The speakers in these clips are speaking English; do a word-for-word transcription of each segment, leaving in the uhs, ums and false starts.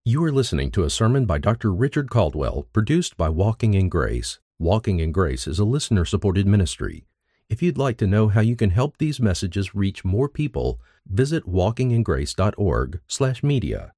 You are listening to a sermon by Doctor Richard Caldwell, produced by Walking in Grace. Walking in Grace is a listener-supported ministry. If you'd like to know how you can help these messages reach more people, visit walkingingrace.org slash media.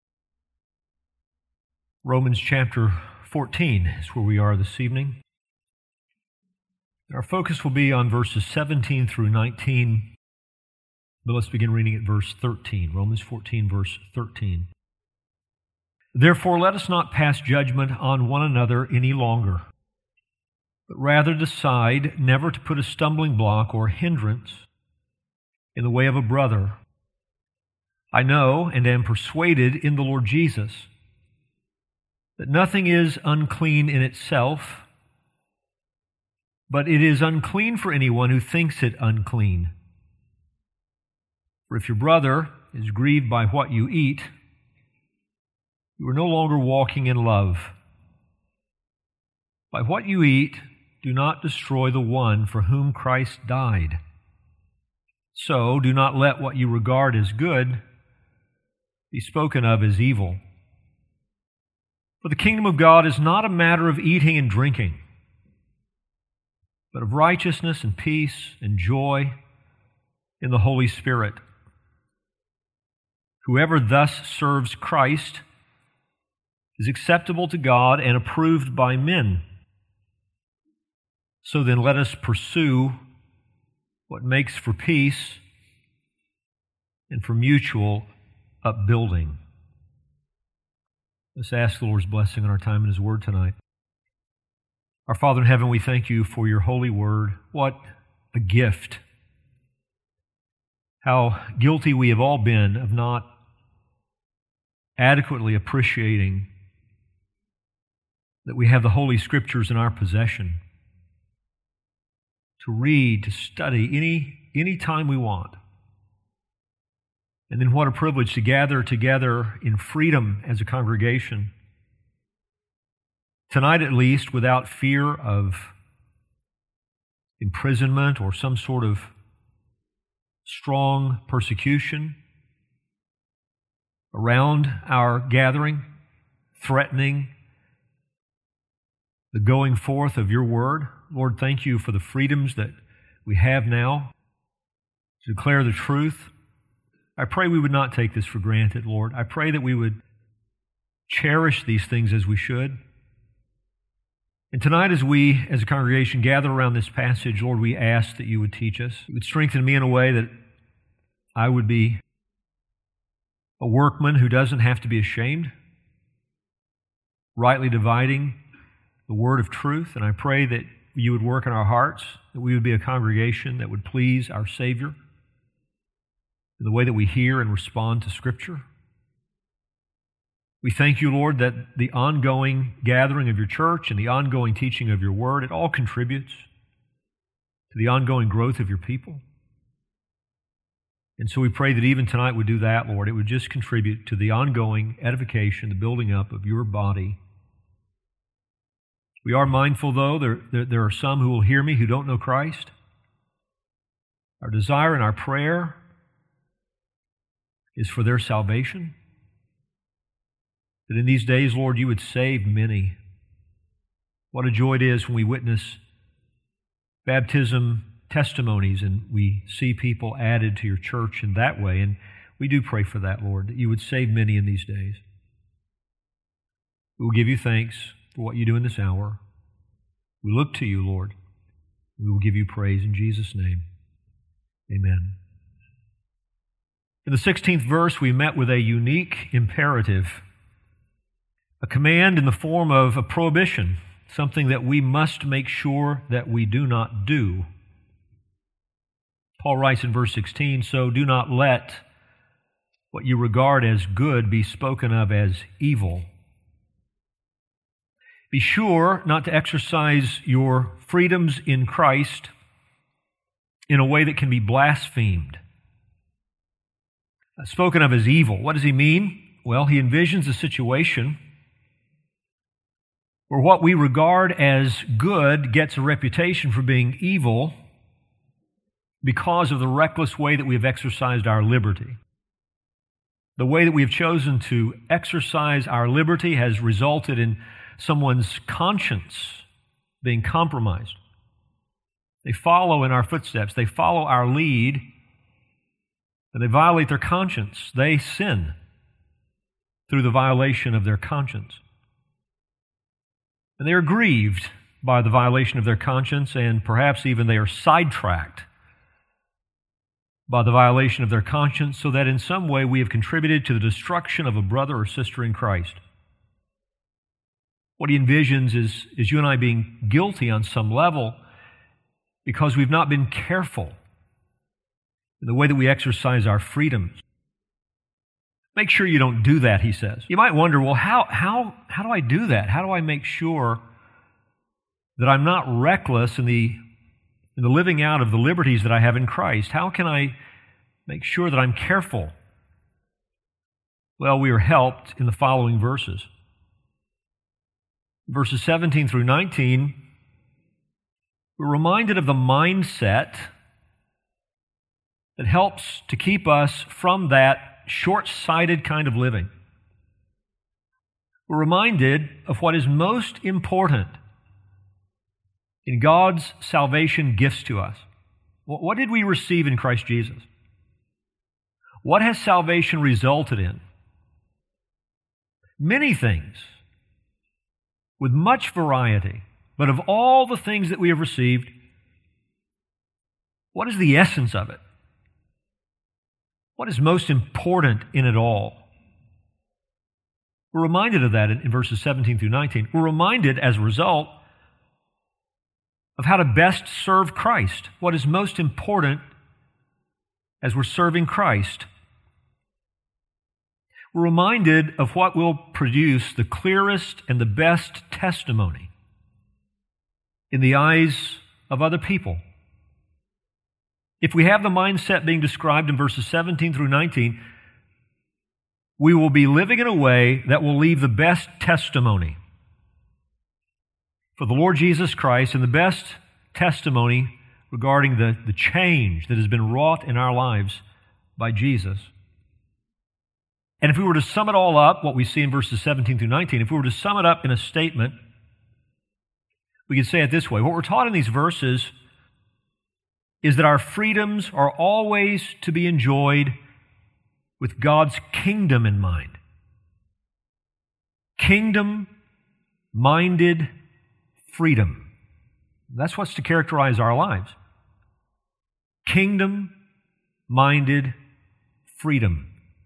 Romans chapter fourteen is where we are this evening. Our focus will be on verses seventeen through nineteen, but let's begin reading at verse thirteen. Romans fourteen, verse thirteen. Therefore, let us not pass judgment on one another any longer, but rather decide never to put a stumbling block or hindrance in the way of a brother. I know and am persuaded in the Lord Jesus that nothing is unclean in itself, but it is unclean for anyone who thinks it unclean. For if your brother is grieved by what you eat, you are no longer walking in love. By what you eat, do not destroy the one for whom Christ died. So do not let what you regard as good be spoken of as evil. For the kingdom of God is not a matter of eating and drinking, but of righteousness and peace and joy in the Holy Spirit. Whoever thus serves Christ is acceptable to God and approved by men. So then let us pursue what makes for peace and for mutual upbuilding. Let's ask the Lord's blessing on our time in His Word tonight. Our Father in heaven, we thank You for Your holy Word. What a gift. How guilty we have all been of not adequately appreciating that we have the Holy Scriptures in our possession to read, to study any, any time we want. And then what a privilege to gather together in freedom as a congregation. Tonight at least, without fear of imprisonment or some sort of strong persecution around our gathering, threatening the going forth of Your Word. Lord, thank You for the freedoms that we have now to declare the truth. I pray we would not take this for granted, Lord. I pray that we would cherish these things as we should. And tonight as we, as a congregation, gather around this passage, Lord, we ask that You would teach us. You would strengthen me in a way that I would be a workman who doesn't have to be ashamed, rightly dividing the word of truth. And I pray that You would work in our hearts, that we would be a congregation that would please our Savior in the way that we hear and respond to Scripture. We thank You, Lord, that the ongoing gathering of Your church and the ongoing teaching of Your Word, it all contributes to the ongoing growth of Your people. And so we pray that even tonight would do that, Lord. It would just contribute to the ongoing edification, the building up of Your body. We are mindful, though, there, there, there are some who will hear me who don't know Christ. Our desire and our prayer is for their salvation. That in these days, Lord, You would save many. What a joy it is when we witness baptism testimonies and we see people added to Your church in that way. And we do pray for that, Lord, that You would save many in these days. We will give You thanks for what You do in this hour. We look to You, Lord. We will give You praise in Jesus' name. Amen. In the sixteenth verse, we met with a unique imperative, a command in the form of a prohibition, something that we must make sure that we do not do. Paul writes in verse sixteen, so do not let what you regard as good be spoken of as evil. Be sure not to exercise your freedoms in Christ in a way that can be blasphemed. Spoken of as evil. What does he mean? Well, he envisions a situation where what we regard as good gets a reputation for being evil because of the reckless way that we have exercised our liberty. the way that we have chosen to exercise our liberty has resulted in someone's conscience being compromised. They follow in our footsteps. They follow our lead, and they violate their conscience. They sin through the violation of their conscience. And they are grieved by the violation of their conscience, and perhaps even they are sidetracked by the violation of their conscience, so that in some way we have contributed to the destruction of a brother or sister in Christ. What he envisions is, is you and I being guilty on some level because we've not been careful in the way that we exercise our freedoms. Make sure you don't do that, he says. You might wonder, well, how, how, how do I do that? How do I make sure that I'm not reckless in the, in the living out of the liberties that I have in Christ? How can I make sure that I'm careful? Well, we are helped in the following verses. Verses seventeen through nineteen, we're reminded of the mindset that helps to keep us from that short-sighted kind of living. We're reminded of what is most important in God's salvation gifts to us. What did we receive in Christ Jesus? What has salvation resulted in? Many things, with much variety. But of all the things that we have received, what is the essence of it? What is most important in it all? We're reminded of that in verses seventeen through nineteen. We're reminded as a result of how to best serve Christ. What is most important as we're serving Christ? We're reminded of what will produce the clearest and the best testimony in the eyes of other people. If we have the mindset being described in verses seventeen through nineteen, we will be living in a way that will leave the best testimony for the Lord Jesus Christ and the best testimony regarding the, the change that has been wrought in our lives by Jesus. And if we were to sum it all up, what we see in verses seventeen through nineteen, if we were to sum it up in a statement, we could say it this way. What we're taught in these verses is that our freedoms are always to be enjoyed with God's kingdom in mind. Kingdom-minded freedom. That's what's to characterize our lives. Kingdom-minded freedom.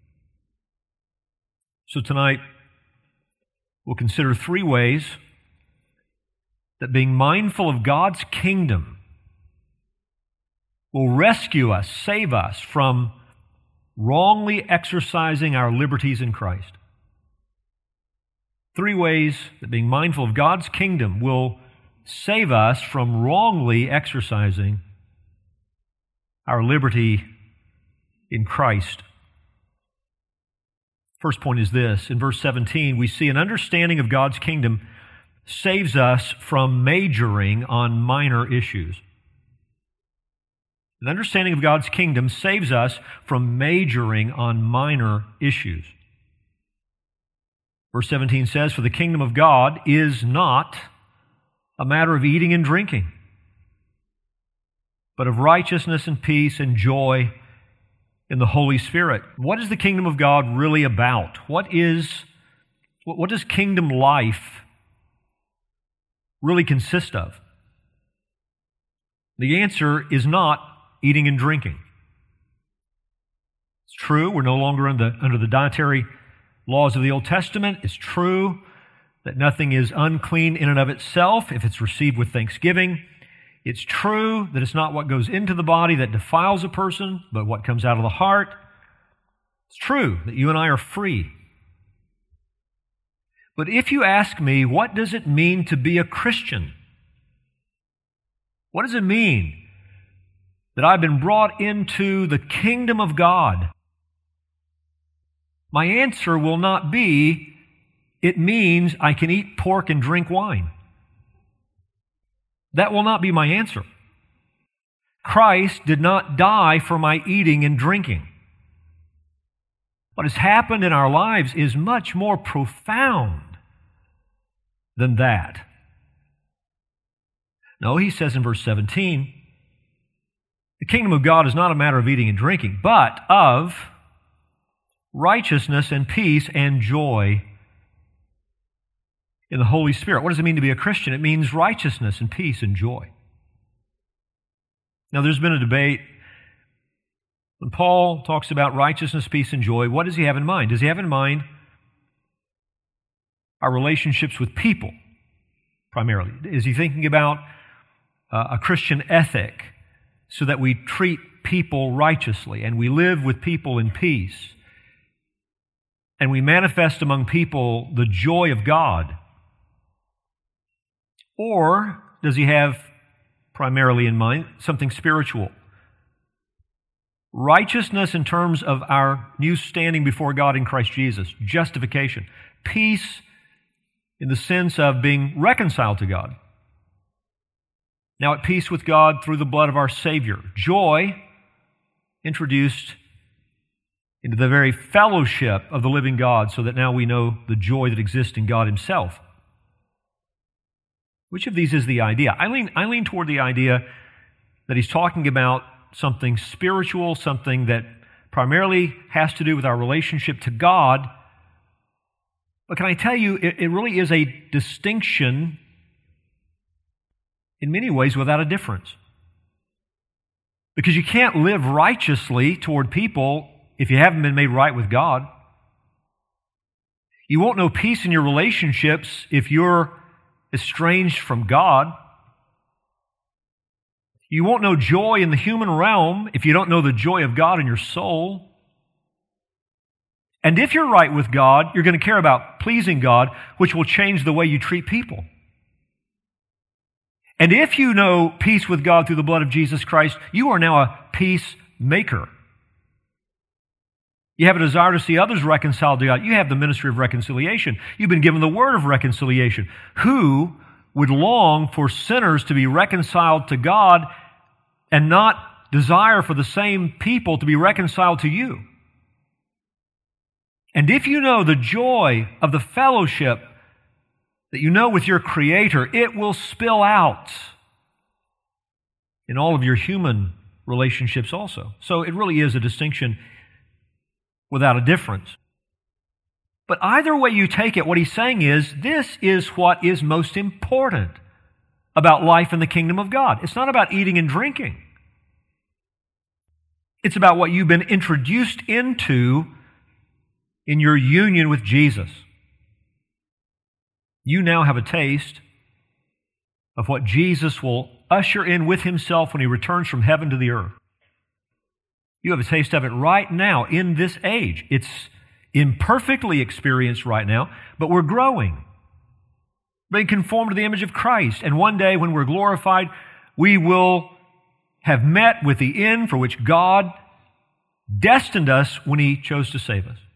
So tonight, we'll consider three ways that being mindful of God's kingdom will rescue us, save us from wrongly exercising our liberties in Christ. Three ways that being mindful of God's kingdom will save us from wrongly exercising our liberty in Christ. First point is this. In verse seventeen, we see an understanding of God's kingdom saves us from majoring on minor issues. An understanding of God's kingdom saves us from majoring on minor issues. Verse seventeen says, "For the kingdom of God is not a matter of eating and drinking, but of righteousness and peace and joy in the Holy Spirit." What is the kingdom of God really about? What is, what does kingdom life really consist of? The answer is not eating and drinking. It's true, we're no longer under, under the dietary laws of the Old Testament. It's true that nothing is unclean in and of itself if it's received with thanksgiving. It's true that it's not what goes into the body that defiles a person, but what comes out of the heart. It's true that you and I are free. But if you ask me, what does it mean to be a Christian? What does it mean that I've been brought into the kingdom of God? My answer will not be, it means I can eat pork and drink wine. That will not be my answer. Christ did not die for my eating and drinking. What has happened in our lives is much more profound than that. No, he says in verse seventeen, the kingdom of God is not a matter of eating and drinking, but of righteousness and peace and joy in the Holy Spirit. What does it mean to be a Christian? It means righteousness and peace and joy. Now, there's been a debate. When Paul talks about righteousness, peace, and joy, what does he have in mind? Does he have in mind our relationships with people, primarily? Is he thinking about uh, a Christian ethic so that we treat people righteously and we live with people in peace and we manifest among people the joy of God? Or does he have primarily in mind something spiritual? Righteousness in terms of our new standing before God in Christ Jesus, justification. Peace in the sense of being reconciled to God. Now at peace with God through the blood of our Savior. Joy introduced into the very fellowship of the living God so that now we know the joy that exists in God Himself. Which of these is the idea? I lean, I lean toward the idea that he's talking about something spiritual, something that primarily has to do with our relationship to God. But can I tell you, it, it really is a distinction in many ways without a difference. Because you can't live righteously toward people if you haven't been made right with God. You won't know peace in your relationships if you're estranged from God. You won't know joy in the human realm if you don't know the joy of God in your soul. And if you're right with God, you're going to care about pleasing God, which will change the way you treat people. And if you know peace with God through the blood of Jesus Christ, you are now a peacemaker. You have a desire to see others reconciled to God. You have the ministry of reconciliation. You've been given the word of reconciliation. Who would long for sinners to be reconciled to God and not desire for the same people to be reconciled to you? And if you know the joy of the fellowship that you know with your Creator, it will spill out in all of your human relationships also. So it really is a distinction without a difference. But either way you take it, what he's saying is, this is what is most important about life in the kingdom of God. It's not about eating and drinking. It's about what you've been introduced into in your union with Jesus. You now have a taste of what Jesus will usher in with Himself when He returns from heaven to the earth. You have a taste of it right now in this age. It's imperfectly experienced right now, but we're growing, being conformed to the image of Christ. And one day when we're glorified, we will have met with the end for which God destined us when He chose to save us.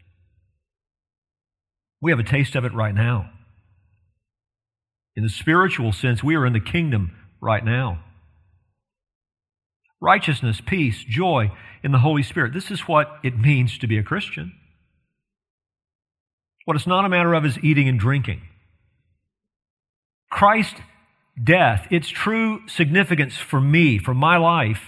We have a taste of it right now. In the spiritual sense, we are in the kingdom right now. Righteousness, peace, joy in the Holy Spirit. This is what it means to be a Christian. What it's not a matter of is eating and drinking. Christ's death, its true significance for me, for my life,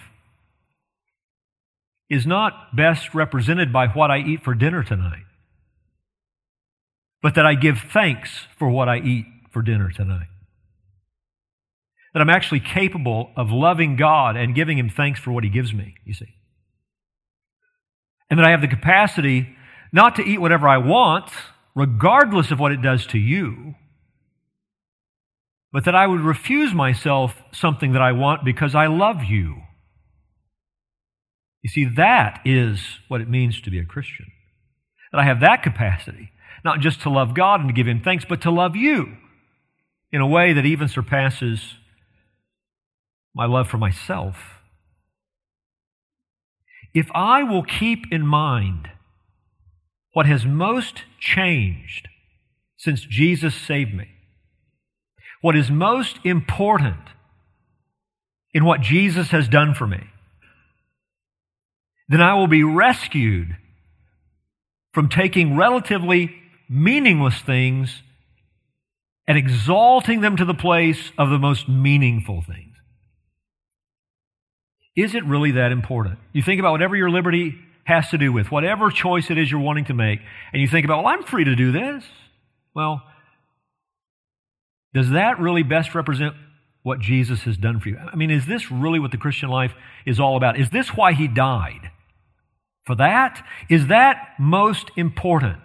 is not best represented by what I eat for dinner tonight, but that I give thanks for what I eat for dinner tonight. That I'm actually capable of loving God and giving Him thanks for what He gives me, you see. And that I have the capacity not to eat whatever I want, regardless of what it does to you, but that I would refuse myself something that I want because I love you. You see, that is what it means to be a Christian. That I have that capacity, not just to love God and to give Him thanks, but to love you in a way that even surpasses my love for myself. If I will keep in mind what has most changed since Jesus saved me, what is most important in what Jesus has done for me, then I will be rescued from taking relatively meaningless things and exalting them to the place of the most meaningful things. Is it really that important? You think about whatever your liberty has to do with, whatever choice it is you're wanting to make, and you think about, well, I'm free to do this. Well, does that really best represent what Jesus has done for you? I mean, is this really what the Christian life is all about? Is this why He died? For that? Is that most important?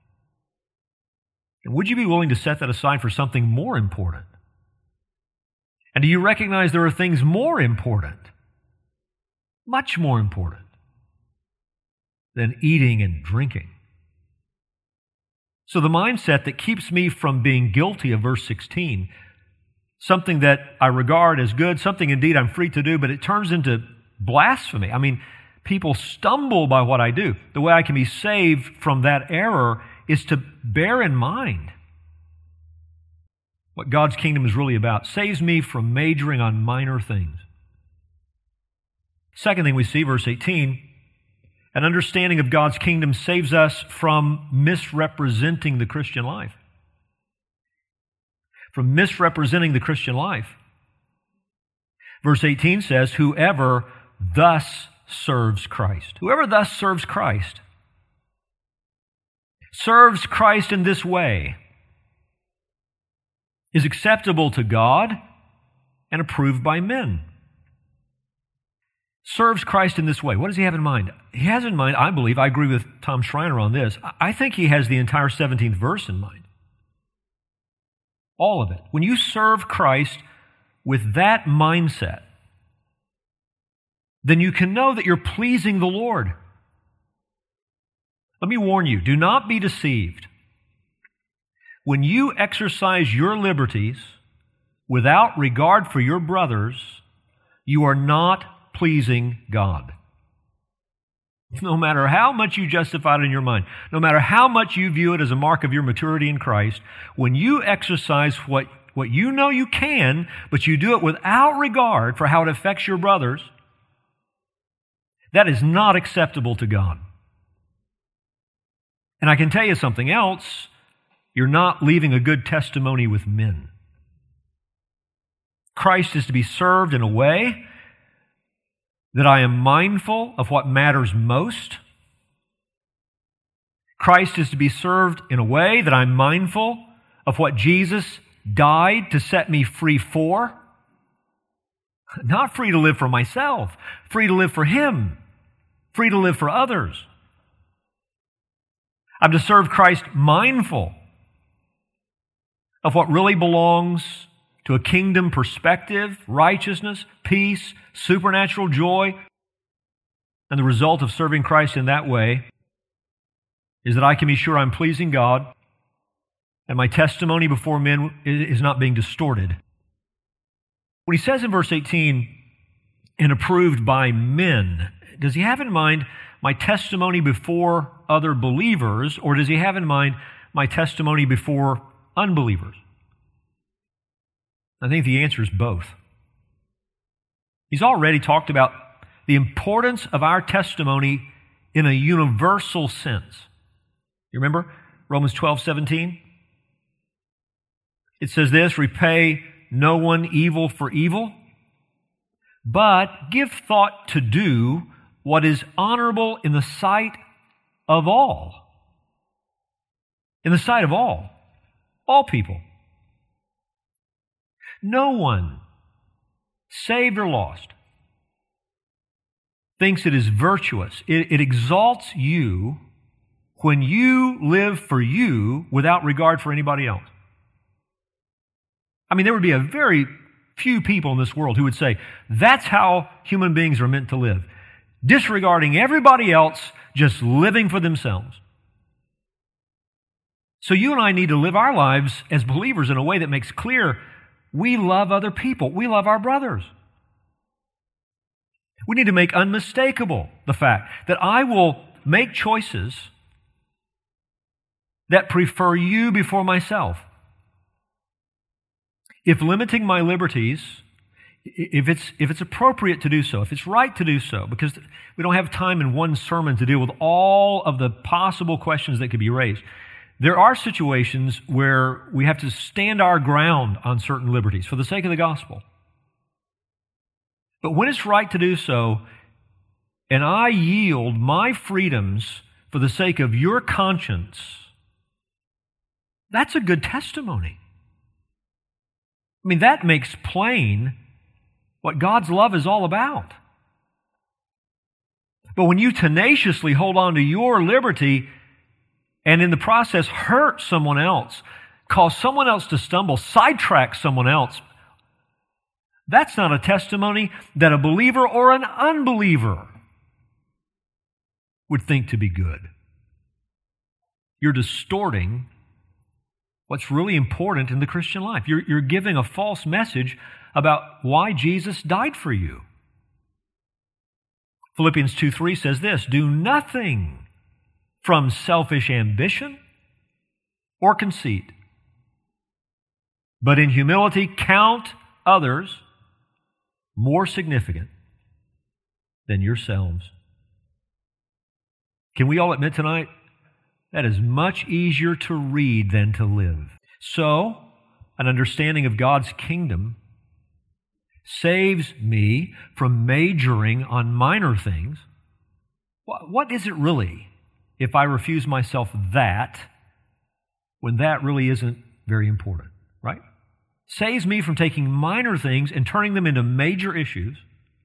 And would you be willing to set that aside for something more important? And do you recognize there are things more important, much more important, than eating and drinking? So the mindset that keeps me from being guilty of verse sixteen, something that I regard as good, something indeed I'm free to do, but it turns into blasphemy. I mean, people stumble by what I do. The way I can be saved from that error is to bear in mind what God's kingdom is really about. Saves me from majoring on minor things. Second thing we see, verse eighteen, an understanding of God's kingdom saves us from misrepresenting the Christian life. From misrepresenting the Christian life. Verse eighteen says, whoever thus serves Christ. Whoever thus serves Christ serves Christ in this way is acceptable to God and approved by men. Serves Christ in this way. What does he have in mind? He has in mind, I believe, I agree with Tom Schreiner on this, I think he has the entire seventeenth verse in mind. All of it. When you serve Christ with that mindset, then you can know that you're pleasing the Lord. Let me warn you, do not be deceived. When you exercise your liberties without regard for your brothers, you are not pleasing God. No matter how much you justify it in your mind, no matter how much you view it as a mark of your maturity in Christ, when you exercise what, what you know you can, but you do it without regard for how it affects your brothers, that is not acceptable to God. And I can tell you something else, you're not leaving a good testimony with men. Christ is to be served in a way that I am mindful of what matters most. Christ is to be served in a way that I'm mindful of what Jesus died to set me free for. Not free to live for myself, free to live for Him, free to live for others. I'm to serve Christ mindful of what really belongs to a kingdom perspective, righteousness, peace, supernatural joy. And the result of serving Christ in that way is that I can be sure I'm pleasing God and my testimony before men is not being distorted. When he says in verse eighteen, and approved by men, does he have in mind my testimony before other believers, or does he have in mind my testimony before unbelievers? I think the answer is both. He's already talked about the importance of our testimony in a universal sense. You remember Romans twelve seventeen? It says this, repay no one evil for evil, but give thought to do what is honorable in the sight of all. In the sight of all. All people. No one, saved or lost, thinks it is virtuous. It, it exalts you when you live for you without regard for anybody else. I mean, there would be a very few people in this world who would say, that's how human beings are meant to live. Disregarding everybody else, just living for themselves. So you and I need to live our lives as believers in a way that makes clear we love other people. We love our brothers. We need to make unmistakable the fact that I will make choices that prefer you before myself. If limiting my liberties if it's, if it's appropriate to do so, if it's right to do so, because we don't have time in one sermon to deal with all of the possible questions that could be raised. There are situations where we have to stand our ground on certain liberties for the sake of the gospel. But when it's right to do so, and I yield my freedoms for the sake of your conscience, that's a good testimony. I mean, that makes plain what God's love is all about. But when you tenaciously hold on to your liberty and in the process hurt someone else, cause someone else to stumble, sidetrack someone else, that's not a testimony that a believer or an unbeliever would think to be good. You're distorting what's really important in the Christian life. You're, you're giving a false message about why Jesus died for you. Philippians two three says this, do nothing from selfish ambition or conceit, but in humility count others more significant than yourselves. Can we all admit tonight, that is much easier to read than to live. So, an understanding of God's kingdom saves me from majoring on minor things. What is it really if I refuse myself that when that really isn't very important, right? Saves me from taking minor things and turning them into major issues.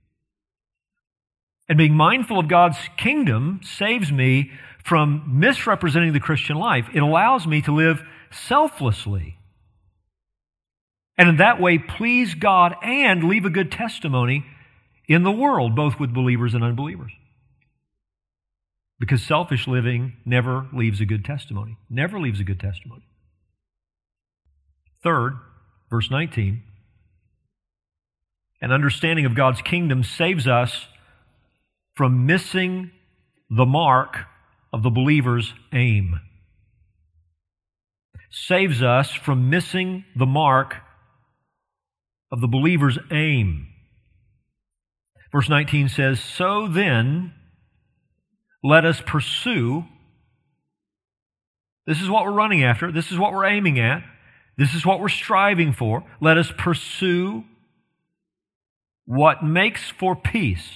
And being mindful of God's kingdom saves me from misrepresenting the Christian life. It allows me to live selflessly. And in that way, please God and leave a good testimony in the world, both with believers and unbelievers. Because selfish living never leaves a good testimony. Never leaves a good testimony. Third, verse nineteen, an understanding of God's kingdom saves us from missing the mark of the believer's aim. Saves us from missing the mark of the believer's aim. Verse nineteen says, so then, let us pursue. This is what we're running after. This is what we're aiming at. This is what we're striving for. Let us pursue what makes for peace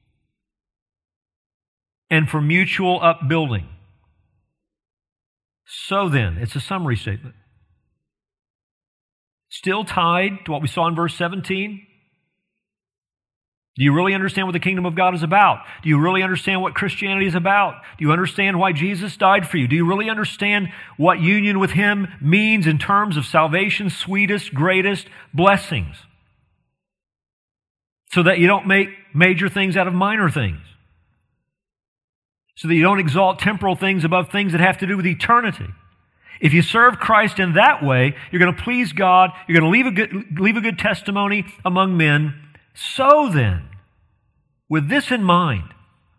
and for mutual upbuilding. So then, it's a summary statement. Still tied to what we saw in verse seventeen. Do you really understand what the kingdom of God is about? Do you really understand what Christianity is about? Do you understand why Jesus died for you? Do you really understand what union with Him means in terms of salvation's sweetest, greatest blessings? So that you don't make major things out of minor things. So that you don't exalt temporal things above things that have to do with eternity. If you serve Christ in that way, you're going to please God, you're going to leave a good, leave a good testimony among men. So then, with this in mind,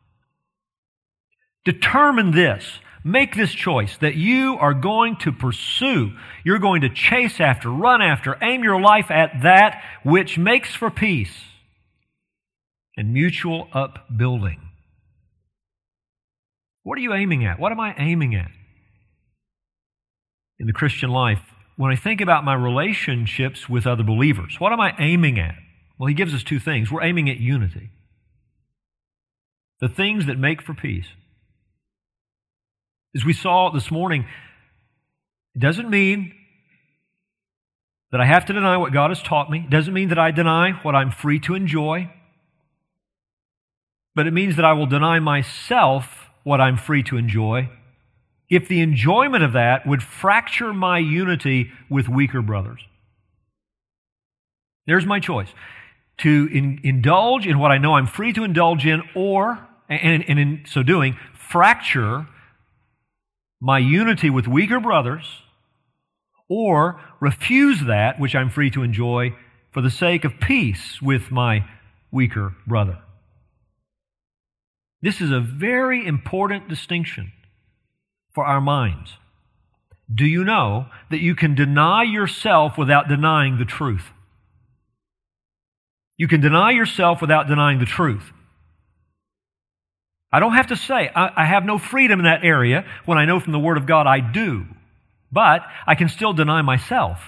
determine this, make this choice, that you are going to pursue, you're going to chase after, run after, aim your life at that which makes for peace and mutual upbuilding. What are you aiming at? What am I aiming at in the Christian life? When I think about my relationships with other believers, what am I aiming at? Well, he gives us two things. We're aiming at unity. The things that make for peace. As we saw this morning, it doesn't mean that I have to deny what God has taught me. It doesn't mean that I deny what I'm free to enjoy. But it means that I will deny myself what I'm free to enjoy if the enjoyment of that would fracture my unity with weaker brothers. There's my choice. To in, indulge in what I know I'm free to indulge in, or, and, and in so doing, fracture my unity with weaker brothers, or refuse that which I'm free to enjoy for the sake of peace with my weaker brother. This is a very important distinction for our minds. Do you know that you can deny yourself without denying the truth? You can deny yourself without denying the truth. I don't have to say, I, I have no freedom in that area when I know from the Word of God I do. But I can still deny myself.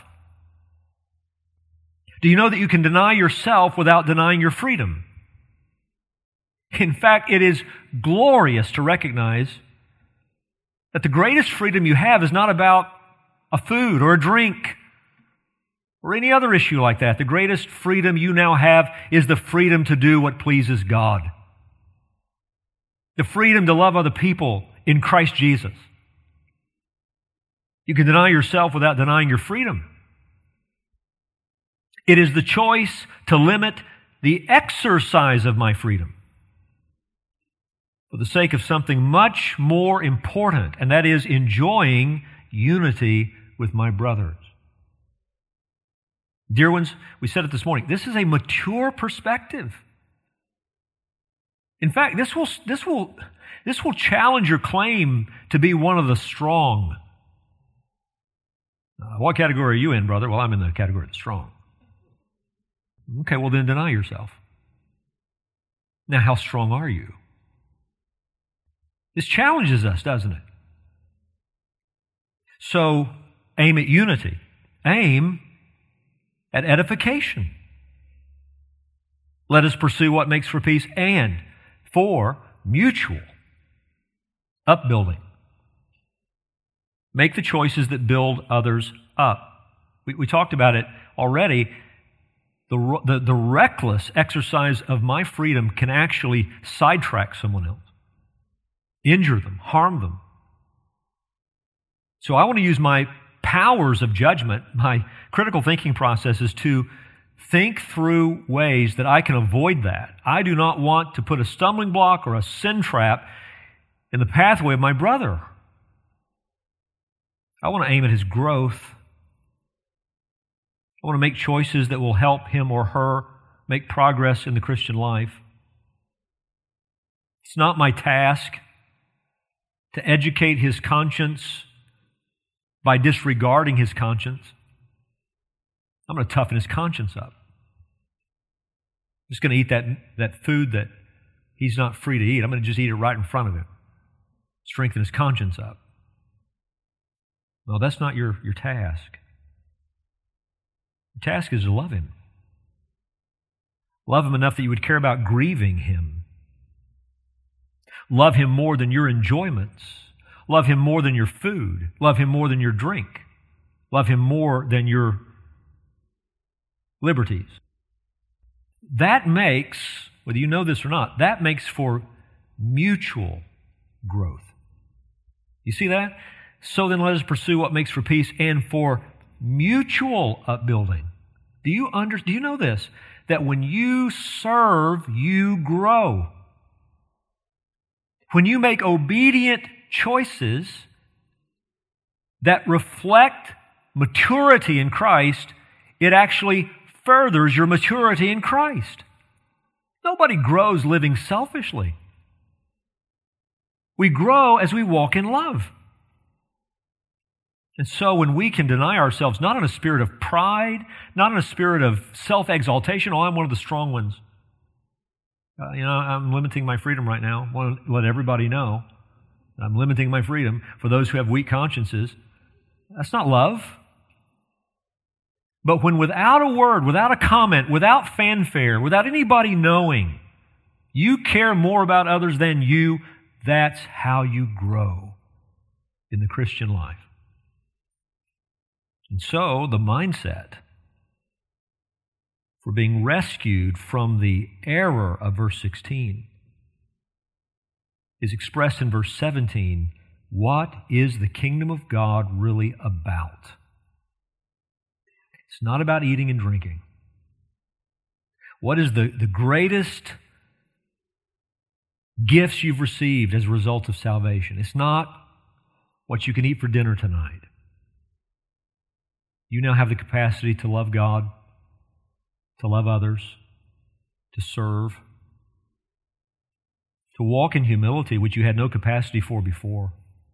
Do you know that you can deny yourself without denying your freedom? In fact, it is glorious to recognize that the greatest freedom you have is not about a food or a drink or any other issue like that. The greatest freedom you now have is the freedom to do what pleases God. The freedom to love other people in Christ Jesus. You can deny yourself without denying your freedom. It is the choice to limit the exercise of my freedom for the sake of something much more important, and that is enjoying unity with my brothers. Dear ones, we said it this morning, this is a mature perspective. In fact, this will, this will, this will challenge your claim to be one of the strong. Uh, what category are you in, brother? Well, I'm in the category of the strong. Okay, well then deny yourself. Now, how strong are you? This challenges us, doesn't it? So, aim at unity. Aim at edification. Let us pursue what makes for peace and for mutual upbuilding. Make the choices that build others up. We, we talked about it already. The, the, the reckless exercise of my freedom can actually sidetrack someone else, injure them, harm them. So I want to use my powers of judgment, my critical thinking processes, to think through ways that I can avoid that. I do not want to put a stumbling block or a sin trap in the pathway of my brother. I want to aim at his growth. I want to make choices that will help him or her make progress in the Christian life. It's not my task to educate his conscience by disregarding his conscience. I'm going to toughen his conscience up. I'm just going to eat that, that food that he's not free to eat. I'm going to just eat it right in front of him. Strengthen his conscience up. No, that's not your, your task. Your task is to love him. Love him enough that you would care about grieving him. Love him more than your enjoyments. Love him more than your food. Love him more than your drink. Love him more than your liberties. That makes, whether you know this or not, that makes for mutual growth. You see that? So then let us pursue what makes for peace and for mutual upbuilding. Do you under, do you know this? That when you serve, you grow. When you make obedient choices that reflect maturity in Christ, it actually furthers your maturity in Christ. Nobody grows living selfishly. We grow as we walk in love. And so when we can deny ourselves, not in a spirit of pride, not in a spirit of self-exaltation, oh, I'm one of the strong ones. Uh, you know, I'm limiting my freedom right now. I want to let everybody know I'm limiting my freedom for those who have weak consciences. That's not love. But when without a word, without a comment, without fanfare, without anybody knowing, you care more about others than you, that's how you grow in the Christian life. And so the mindset for being rescued from the error of verse sixteen is expressed in verse seventeen. What is the kingdom of God really about? It's not about eating and drinking. What is the, the greatest gifts you've received as a result of salvation? It's not what you can eat for dinner tonight. You now have the capacity to love God, to love others, to serve, to walk in humility, which you had no capacity for before.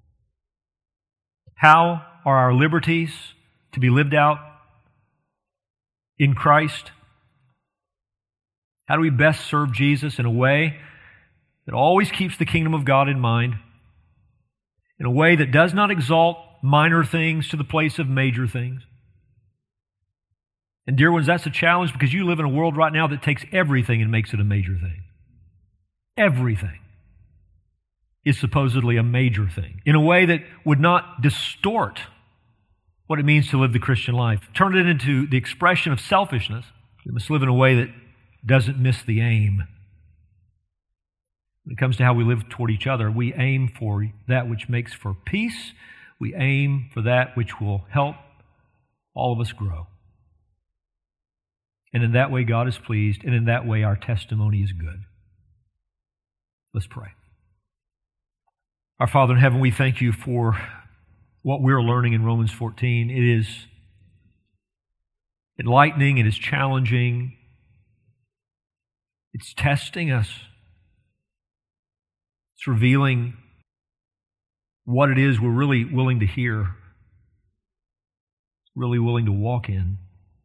How are our liberties to be lived out in Christ? How do we best serve Jesus in a way that always keeps the kingdom of God in mind, in a way that does not exalt minor things to the place of major things? And dear ones, that's a challenge because you live in a world right now that takes everything and makes it a major thing. Everything is supposedly a major thing in a way that would not distort what it means to live the Christian life. Turn it into the expression of selfishness. We must live in a way that doesn't miss the aim. When it comes to how we live toward each other, we aim for that which makes for peace. We aim for that which will help all of us grow. And in that way, God is pleased, and in that way, our testimony is good. Let's pray. Our Father in heaven, we thank you for what we're learning in Romans fourteen. It is enlightening, it is challenging, it's testing us. It's revealing what it is we're really willing to hear, really willing to walk in.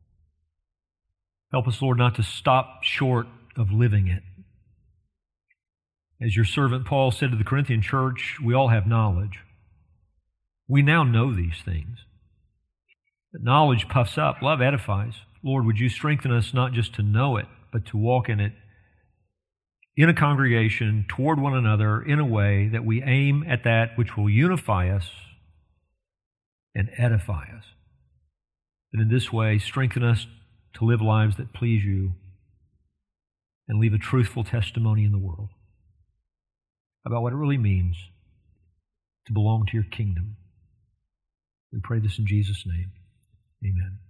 Help us, Lord, not to stop short of living it. As your servant Paul said to the Corinthian church, we all have knowledge. We now know these things. But knowledge puffs up, love edifies. Lord, would you strengthen us not just to know it, but to walk in it in a congregation, toward one another, in a way that we aim at that which will unify us and edify us. And in this way, strengthen us to live lives that please you and leave a truthful testimony in the world about what it really means to belong to your kingdom. We pray this in Jesus' name. Amen.